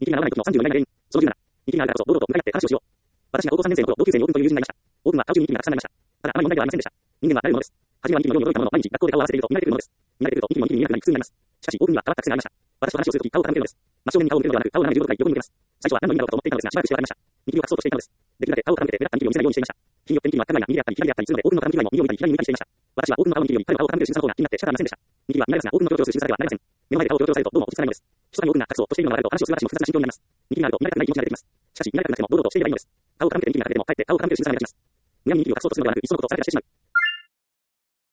日記が直らない時の34倍な原因。その理由なら、日記があるからこそ、堂々と向かい合って話をしよう。私が高校3年生の頃、同級生にオープンという友人がいました。オープンは会う中に日記がたくさんありました。ただ、あまり問題ではありませんでした。人間はなれるものです。初めは日記のように良いものを毎日学校で顔を合わせていると見られてくるものです。見られてくると日記も日記に見えなくなり苦痛になります。しかし、オープンには変わった癖がありました。私と話をするとき顔を傾けるのです。真正面に顔を向けるのではなく、顔を斜め15度くらい横に向けます。最初は何の意味だろうかと思っていたのですが、しばらくしてわかりました。日記を隠そうとしていたのです。できるだけ顔を傾けて目立った日記を見せないようにしていました。日によって日記には鏡や右であったり左であったりするので、オープンの顔の被害も右を見たり左に向いたりしていました。私はオープンの顔の日記より彼の顔を傾ける仕草の方が気になって仕方ありませんでした。日記は見られますが、オープンの強調する仕草ではなりません。目の前で顔を強調されるとどうも落ち着かないのです。密かにオープンが隠そうとしているのがわかると話をする私も複雑な心境になります。日記があると見られたくない気持ちが出てきます。しかし、見られたくなくても堂々としていればいいのです。顔を傾けて日記にかけても、かえって顔を傾ける仕草が目立ちます。むやみに日記を隠そうとするのではなく、いっそのことされたしてしまう。